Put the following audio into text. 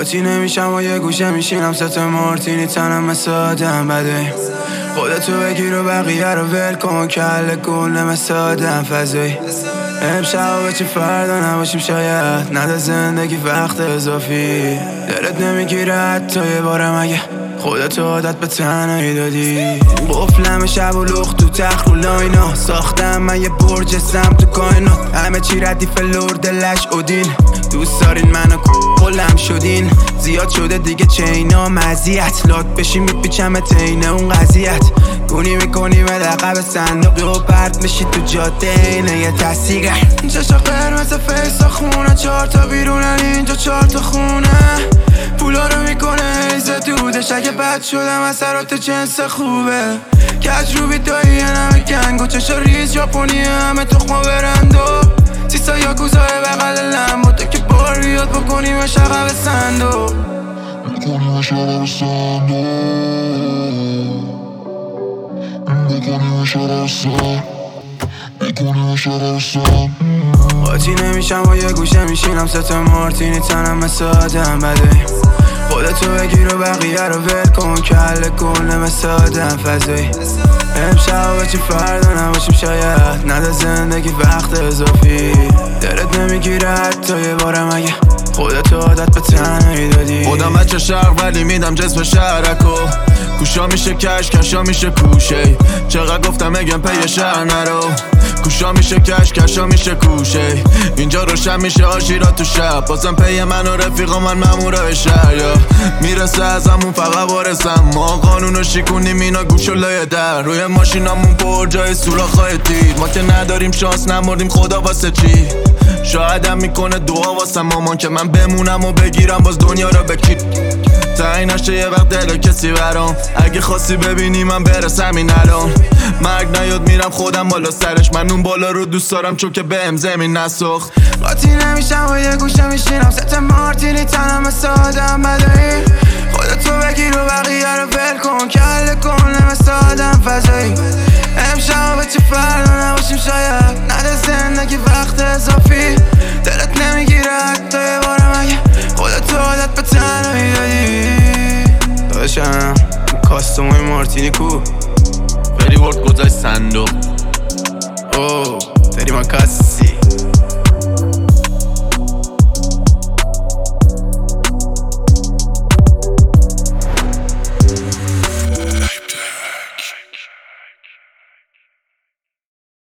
قاطی نمیشم و یه گوشه میشینم ست مارتینی تنم مثل آدم بده. خودتو بگیر و بقیه رو ول کن، کل گونه مثل آدم فضایی. امشب بچی فردا نباشیم شاید، نده زندگی وقت اضافی. دلت نمیگیره حتی یه بارم اگه خودتو عادت به تنهایی دادی. قفلم شب و لخت تو تخت اینا، ساختم من یه برج سم تو کائنات. همه چی ردیف لرد لش اودین، دوست دارین منو قلم شدین. زیاد شده دیگه چینا مزیت، لات بشی میپیچم تینه اون قضیت. گونی میکنی به عقب صندوقی و پرت میشی تو جاده اینه یه تصیگه. چشا قرمز فیسا خونه، 4 تا بیرونن اینجا 4 تا خونه. پولا رو میکنه ایزه دودش، اگه بد شدم اثرات جنس خوبه. کج رو بیدایی یه نمه گنگو، چشا ریز ژاپنیه همه تخما برندو. سیسا یا کوزای بغل لمبو، تا که بار بیاد بکنیمش عقب صندوق. بکنیمش عقب صندوق، بکنیمش عقب صندوق، بکنیمش عقب صندوق. قاطی نمیشم و یه گوشه میشینم ست مارتینی تنم مثل آدم بده. خودتو بگیر و بقیه رو ول کن، کل گونه مثل آدم فضایی. امشب بچی فردا نباشیم شاید، نده زندگی وقت اضافی. دلت نمیگیره حتی یه بارم اگه خودتو عادت به تنهایی دادی. خودم بچه شرق ولی میدم جسم شهرکو، کوشا میشه کش کشا میشه کوشه. چقدر گفتم میگم پی شهر نرو، کوشا میشه کش کشا میشه کوشه. اینجا روشن میشه آشیرا تو شب، بازم پی من و رفیقا من مامورای شهر. یا میرسه ازمون فقط وارسم، ما قانونو شیکونیم اینا گوشو لای در. روی ماشینامون پر جای سوراخ‌های تیر، ما که نداریم شانس نمردیم خدا واسه چی. شایدم میکنه دعا واسه مامان که من بمونم و بگیرم باز دنیا رو بکی. تعیین نشه یه وقت دل کسی برام، اگه خواستی ببینی من برسم این الان. مرگ نیاد میرم خودم بالا سرش، من اون بالا رو دوست دارم چون که بهم زمین نسوخت. قاطی نمیشم و یه گوشه میشینم ست مارتینی تنم مثل آدم بده. خودتو بگیر و بقیه رو ول کن، کل کنه مثل آدم فضایی. امشب بچی فردا نباشیم شاید، نده زندگی وقت اضافی. دلت نمیگیره حتی یه بارم اگه خودتو عادت به تنهایی دادی. داشتم کاستومای مارتینی کو فری ورد گذاشت صندوق. اوه فری ما کاسی